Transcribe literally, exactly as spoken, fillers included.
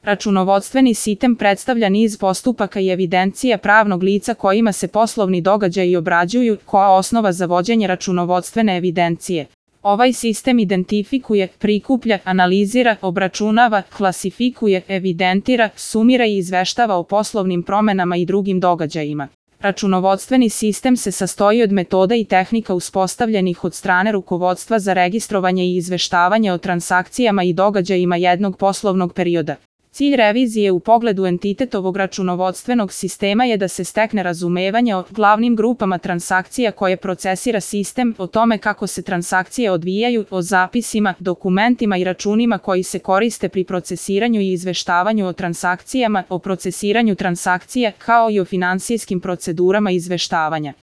Računovodstveni sistem predstavlja niz postupaka i evidencija pravnog lica kojima se poslovni događaji obrađuju kao osnova za vođenje računovodstvene evidencije. Ovaj sistem identifikuje, prikuplja, analizira, obračunava, klasifikuje, evidentira, sumira i izveštava o poslovnim promenama i drugim događajima. Računovodstveni sistem se sastoji od metoda i tehnika uspostavljenih od strane rukovodstva za registrovanje i izveštavanje o transakcijama i događajima jednog poslovnog perioda. Cilj revizije u pogledu entitetovog računovodstvenog sistema je da se stekne razumevanje o glavnim grupama transakcija koje procesira sistem, o tome kako se transakcije odvijaju, o zapisima, dokumentima i računima koji se koriste pri procesiranju i izveštavanju o transakcijama, o procesiranju transakcija, kao i o finansijskim procedurama izveštavanja.